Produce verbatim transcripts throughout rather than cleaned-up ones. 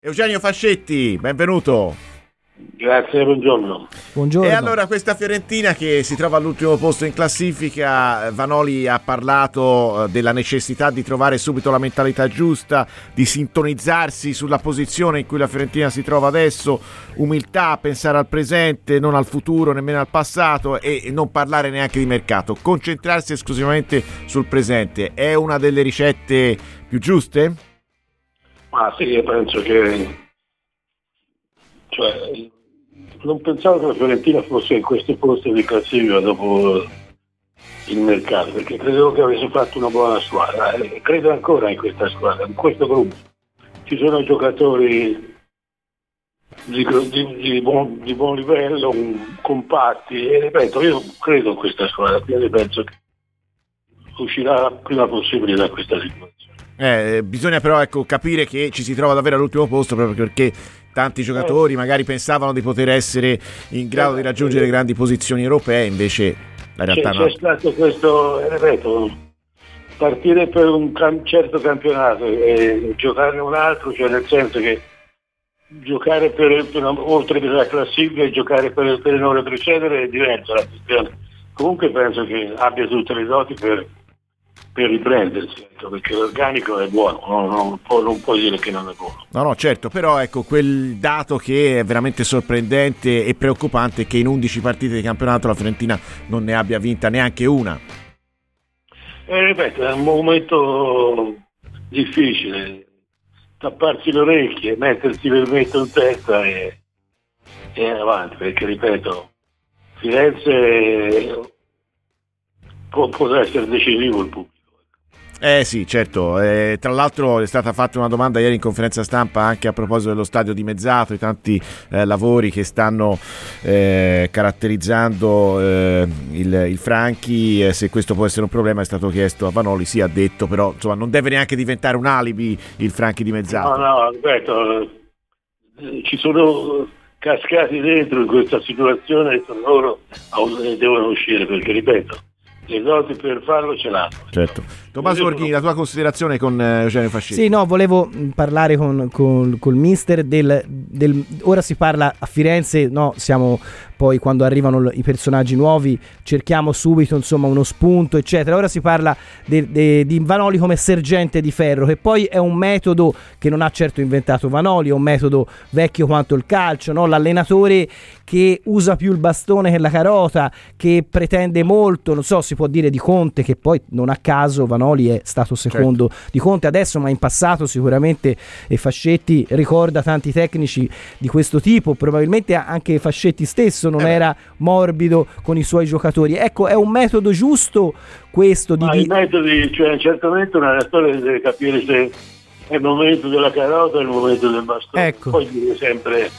Eugenio Fascetti, benvenuto. Grazie, buongiorno. Buongiorno. E allora questa Fiorentina che si trova all'ultimo posto in classifica, Vanoli ha parlato della necessità di trovare subito la mentalità giusta, di sintonizzarsi sulla posizione in cui la Fiorentina si trova adesso, umiltà, pensare al presente, non al futuro, nemmeno al passato e non parlare neanche di mercato, concentrarsi esclusivamente sul presente. È una delle ricette più giuste? Ma sì, io penso che cioè, non pensavo che la Fiorentina fosse in questo posto di classifica dopo il mercato, perché credevo che avesse fatto una buona squadra e credo ancora in questa squadra, in questo gruppo. Ci sono giocatori di, di, di, buon, di buon livello, compatti e ripeto, io credo in questa squadra, quindi penso che uscirà prima possibile da questa situazione. Eh, bisogna però ecco, capire che ci si trova davvero all'ultimo posto proprio perché tanti giocatori magari pensavano di poter essere in grado di raggiungere grandi posizioni europee, invece la realtà c'è, no. C'è stato questo, ripeto, partire per un cam- certo campionato e giocare un altro, cioè nel senso che giocare per, per oltre la classifica e giocare per, per non precedere è diversa la questione. Comunque penso che abbia tutte le doti per per riprendersi, ecco, perché l'organico è buono, non, non, può, non puoi dire che non è buono. No, no, certo, però ecco, quel dato che è veramente sorprendente e preoccupante è che in undici partite di campionato la Fiorentina non ne abbia vinta neanche una. E ripeto, è un momento difficile, tapparsi le orecchie, mettersi l'elmetto in testa e, e avanti, perché ripeto, Firenze può, può essere decisivo il pubblico. Eh sì, certo, eh, tra l'altro è stata fatta una domanda ieri in conferenza stampa anche a proposito dello stadio dimezzato, i tanti eh, lavori che stanno eh, caratterizzando eh, il, il Franchi, eh, se questo può essere un problema è stato chiesto a Vanoli, sì ha detto, però insomma non deve neanche diventare un alibi il Franchi dimezzato. No, no, ripeto, ci sono cascati dentro in questa situazione e loro devono uscire perché ripeto, le doti per farlo ce l'hanno. Certo. Tommaso Borghini, la tua considerazione con Eugenio Fascetti? Sì, no, volevo parlare con, con col mister del, del ora si parla a Firenze, no, siamo poi quando arrivano i personaggi nuovi cerchiamo subito insomma uno spunto eccetera. Ora si parla de, de, di Vanoli come sergente di ferro, che poi è un metodo che non ha certo inventato Vanoli, è un metodo vecchio quanto il calcio, no? L'allenatore che usa più il bastone che la carota, che pretende molto, non so, si può dire di Conte, che poi non a caso Vanoli è stato secondo certo. di Conte adesso, ma in passato sicuramente e Fascetti ricorda tanti tecnici di questo tipo, probabilmente anche Fascetti stesso non eh era morbido con i suoi giocatori. Ecco, è un metodo giusto questo di... Ma i metodi, cioè certamente un allenatore deve capire se è il momento della carota o il momento del bastone. Ecco. Poi deve sempre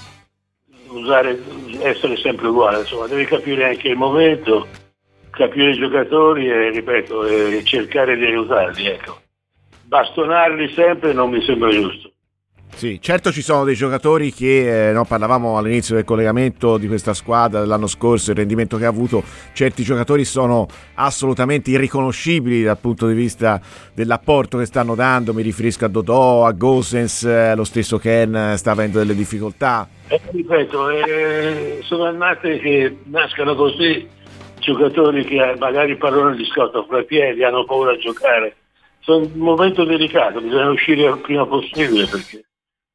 usare, essere sempre uguale, insomma, devi capire anche il momento, capire i giocatori e ripeto, e cercare di aiutarli, ecco. Bastonarli sempre non mi sembra giusto. Sì, certo ci sono dei giocatori che, eh, no, parlavamo all'inizio del collegamento di questa squadra dell'anno scorso, il rendimento che ha avuto, certi giocatori sono assolutamente irriconoscibili dal punto di vista dell'apporto che stanno dando, mi riferisco a Dodò, a Gosens, eh, lo stesso Ken sta avendo delle difficoltà. Eh, ripeto, eh, sono annate che nascano così giocatori che magari parlano di scotto fra i piedi, hanno paura a giocare. Sono un momento delicato, bisogna uscire il prima possibile perché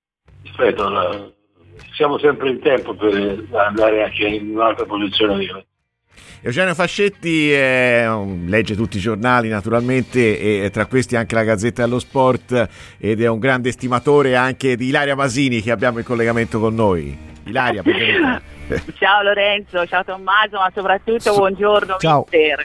ripeto, la, siamo sempre in tempo per andare anche in un'altra posizione di Eugenio Fascetti eh, legge tutti i giornali naturalmente e tra questi anche la Gazzetta dello Sport ed è un grande estimatore anche di Ilaria Masini che abbiamo in collegamento con noi. Ilaria, benvenuta. Ciao Lorenzo, ciao Tommaso, ma soprattutto so, buongiorno ciao. mister.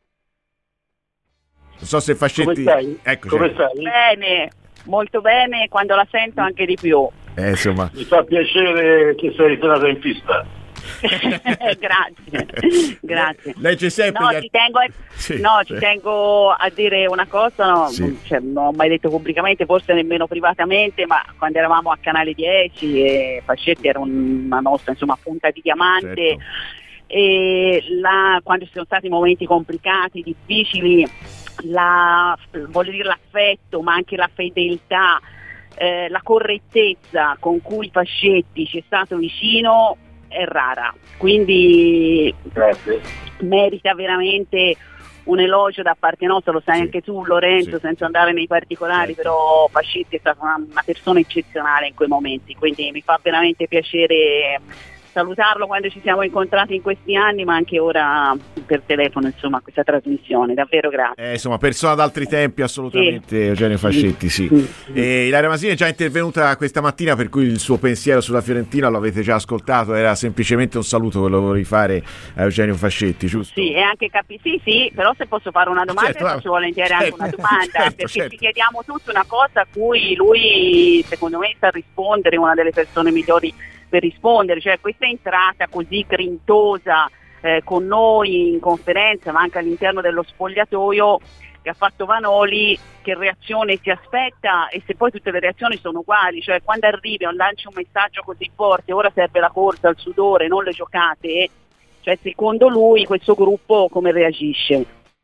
Non so se Fascetti... Come stai? Ecco, Come stai? Bene, molto bene, quando la sento anche di più. Eh, insomma. Mi fa piacere che sei ritornata in pista. Grazie, grazie. Lei c'è sempre. No, gli... ci tengo, a... sì, no, sì. ci tengo a dire una cosa, no, sì. cioè, non ho mai detto pubblicamente, forse nemmeno privatamente, ma quando eravamo a Canale dieci e Fascetti era una nostra insomma punta di diamante. Certo. E là, quando ci sono stati momenti complicati, difficili, la, voglio dire l'affetto, ma anche la fedeltà eh, la correttezza con cui Fascetti ci è stato vicino è rara, quindi Grazie. merita veramente un elogio da parte nostra, lo sai Sì. anche tu Lorenzo, Sì. senza andare nei particolari, Certo. però Fascetti è stata una, una persona eccezionale in quei momenti, quindi mi fa veramente piacere salutarlo quando ci siamo incontrati in questi anni, ma anche ora per telefono, insomma, questa trasmissione, davvero grazie. Eh, insomma, persona d'altri tempi, assolutamente, Sì. Eugenio Fascetti, sì. Sì. E Ilaria Masini è già intervenuta questa mattina, per cui il suo pensiero sulla Fiorentina lo avete già ascoltato, era semplicemente un saluto che lo volevi fare a Eugenio Fascetti, giusto? Sì, e anche capi- sì, sì, però se posso fare una domanda, Certo, faccio volentieri anche certo, una domanda, certo, perché certo. ci chiediamo tutti una cosa a cui lui, secondo me, sa rispondere, una delle persone migliori per rispondere, cioè questa entrata così grintosa eh, con noi in conferenza, ma anche all'interno dello spogliatoio che ha fatto Vanoli, che reazione si aspetta, e se poi tutte le reazioni sono uguali, cioè quando arrivi e lanci un messaggio così forte, ora serve la corsa, il sudore, non le giocate, cioè secondo lui questo gruppo come reagisce?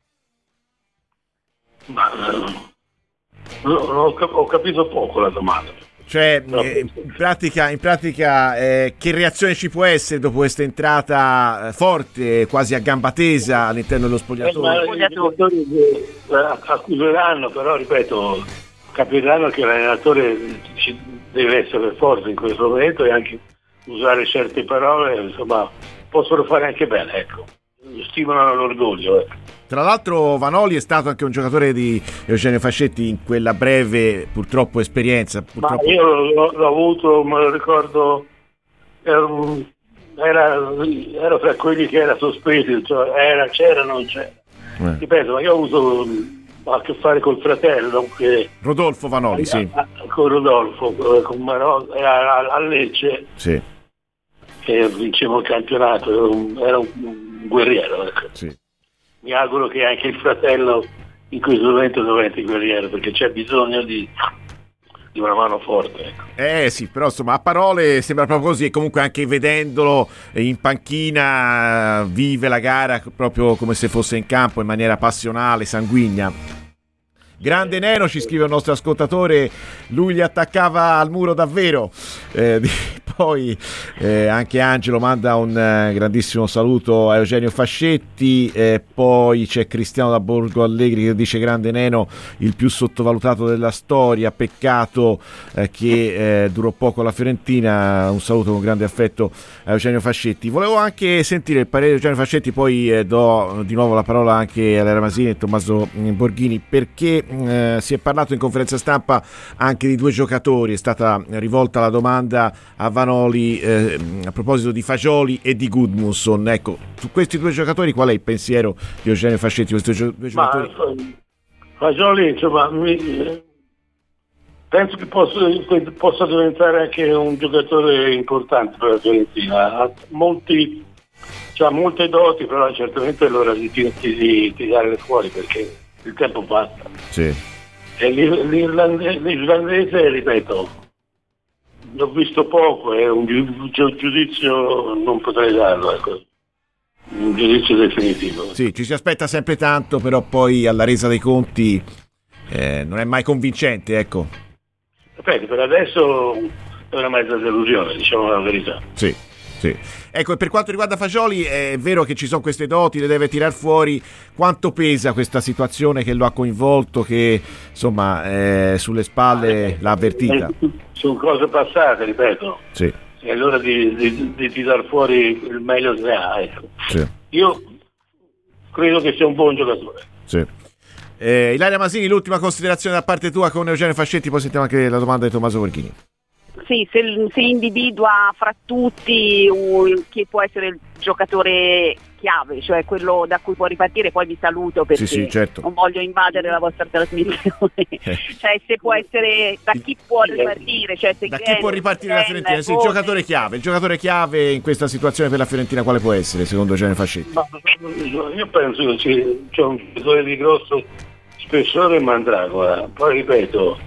Ma, eh, no, no, ho cap- ho capito poco la domanda. Cioè, eh, in pratica, in pratica eh, che reazione ci può essere dopo questa entrata eh, forte, quasi a gamba tesa all'interno dello Eh, spogliatoio? ma i giocatori eh, accuseranno, però ripeto, capiranno che l'allenatore ci deve essere forte in questo momento e anche usare certe parole, insomma, possono fare anche bene, ecco. Stimolano l'orgoglio, ecco. Tra l'altro Vanoli è stato anche un giocatore di Eugenio Fascetti in quella breve, purtroppo, esperienza. Purtroppo... Ma io l'ho, l'ho avuto, me lo ricordo, era, un- era, era tra quelli che era sospeso, cioè era, c'era, non c'era. Eh. Ripeto, ma io ho avuto a che fare col fratello, che, Rodolfo Vanoli, sì. a- a- con Rodolfo, con Maro- a, a Lecce, Sì, che vinceva il campionato, era un, era un guerriero. Ecco. sì. Mi auguro che anche il fratello in questo momento diventi guerriero, perché c'è bisogno di, di una mano forte. Ecco. Eh sì, però insomma a parole sembra proprio così, e comunque anche vedendolo in panchina vive la gara proprio come se fosse in campo in maniera passionale, sanguigna. Grande Neno, ci scrive il nostro ascoltatore, lui gli attaccava al muro davvero. Eh, poi eh, anche Angelo manda un eh, grandissimo saluto a Eugenio Fascetti, eh, poi c'è Cristiano da Borgo Allegri che dice: grande Neno, il più sottovalutato della storia, peccato eh, che eh, durò poco alla Fiorentina. Un saluto con grande affetto a Eugenio Fascetti. Volevo anche sentire il parere di Eugenio Fascetti, poi eh, do di nuovo la parola anche a Ilaria Masini e Tommaso Borghini, perché Eh, si è parlato in conferenza stampa anche di due giocatori, è stata rivolta la domanda a Vanoli eh, a proposito di Fagioli e di Gudmundsson. Ecco, su questi due giocatori qual è il pensiero di Eugenio Fascetti? Questi due giocatori? Ma Fagioli, insomma, mi, penso che possa, possa diventare anche un giocatore importante per la Fiorentina. Ha molti, cioè, molte doti, però certamente è l'ora di, di, di tirarle fuori, perché il tempo passa. Sì. E l'irlandese, l'irlandese, ripeto, l'ho visto poco, è un giu- giudizio, non potrei darlo, ecco. Un giudizio definitivo. Sì, ci si aspetta sempre tanto, però poi alla resa dei conti eh, non è mai convincente, ecco. Ripeto, per adesso è una mezza delusione, diciamo la verità. Sì, sì. Ecco, e per quanto riguarda Fagioli, è vero che ci sono queste doti, le deve tirar fuori. Quanto pesa questa situazione che lo ha coinvolto, che insomma eh, sulle spalle l'ha avvertita? Sono cose passate, ripeto. Sì. È l'ora di, di, di tirar fuori il meglio che ha. Ecco. Sì. Io credo che sia un buon giocatore. Sì. Eh, Ilaria Masini, l'ultima considerazione da parte tua con Eugenio Fascetti, poi sentiamo anche la domanda di Tommaso Borghini. Sì, se, se individua fra tutti uh, chi può essere il giocatore chiave, cioè quello da cui può ripartire, poi vi saluto perché Sì, sì, certo. non voglio invadere la vostra trasmissione, Eh. cioè se può essere da chi può ripartire, cioè se Da chi Glenn, può ripartire la Glenn, Fiorentina? Sì, il Gomez. giocatore chiave, il giocatore chiave in questa situazione per la Fiorentina quale può essere secondo Eugenio Fascetti? Ma io penso che ci- c'è un giocatore di grosso spessore in Mandragora. Poi ripeto,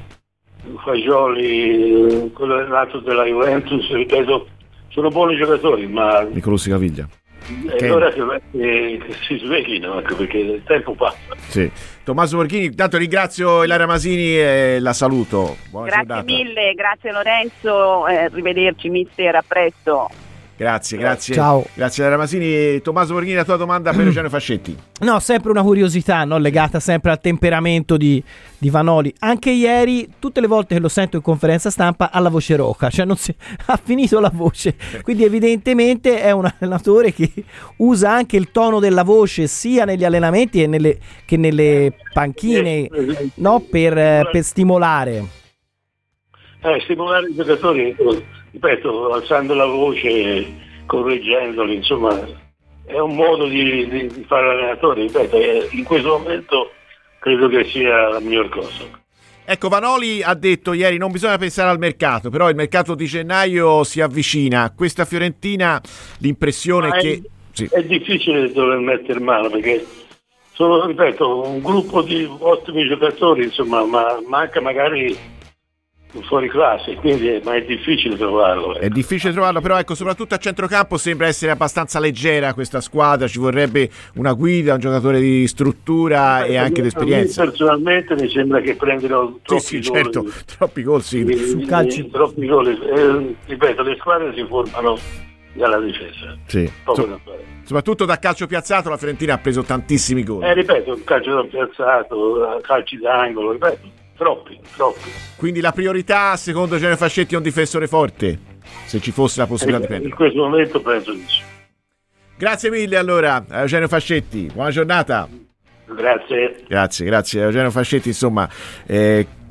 Fagioli, quello nato della Juventus, ripeto, sono buoni giocatori, ma Nicolussi Caviglia. È Che- ora che, che, che si sveglino, anche perché il tempo passa. Sì. Tommaso Borghini, intanto ringrazio Ilaria Masini e la saluto. Buona Grazie giornata. mille, grazie Lorenzo, eh, arrivederci mister, a presto. Grazie, grazie. Ciao. Grazie Ilaria Masini. Tommaso Borghini, la tua domanda per Eugenio Fascetti. No, sempre una curiosità, no? Legata sempre al temperamento di, di Vanoli. Anche ieri, tutte le volte che lo sento in conferenza stampa, ha la voce roca, cioè non si, ha finito la voce. Quindi evidentemente è un allenatore che usa anche il tono della voce sia negli allenamenti e nelle, che nelle panchine, no? Per, eh, per stimolare. Eh, stimolare i giocatori, ripeto, alzando la voce, correggendoli, insomma, è un modo di, di, di fare l'allenatore, ripeto, eh, in questo momento credo che sia la miglior cosa. Ecco, Vanoli ha detto ieri non bisogna pensare al mercato, però il mercato di gennaio si avvicina. Questa Fiorentina, l'impressione Ma è è, che... Sì. è difficile dover mettere mano perché sono, ripeto, un gruppo di ottimi giocatori, insomma, ma manca magari fuori classe, quindi ma è difficile trovarlo. È difficile trovarlo, però ecco, soprattutto a centrocampo sembra essere abbastanza leggera questa squadra, ci vorrebbe una guida, un giocatore di struttura e anche di esperienza. A me personalmente mi sembra che prendono troppi Sì, sì, gol. certo, troppi gol, sì. Eh, Sul calcio. Troppi gol. Eh, ripeto, le squadre si formano dalla difesa. Sì. Poco So- da fare. soprattutto da calcio piazzato la Fiorentina ha preso tantissimi gol. Eh, ripeto, calcio da piazzato, calci d'angolo, ripeto, troppi, troppi. Quindi la priorità, secondo Eugenio Fascetti, è un difensore forte, se ci fosse la possibilità di Eh, in prendere. questo momento penso di sì. Grazie mille allora a Eugenio Fascetti, buona giornata. Grazie. Grazie, grazie a Eugenio Fascetti, insomma, eh,